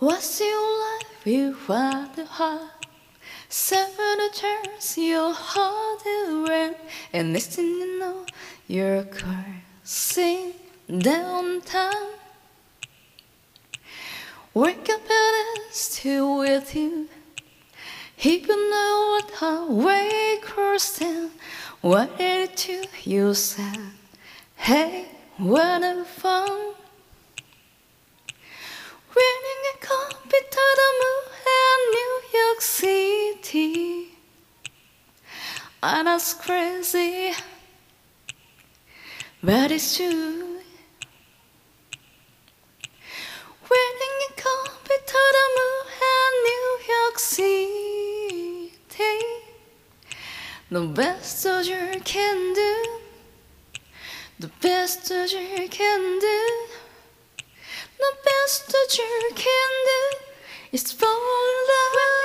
What's your life without the heart? Seven turns your heart around, and next thing you know, your car sing downtown. Wake up and it's still with you. If you know what highway crossed down, what did it to you said? Hey, what a fun! Winning a copy to the moon and New York City. And that's crazy, but it's true. Winning a copy to the moon and New York City. The best that you can do, the best that you can do, the best that you can do is fall in love.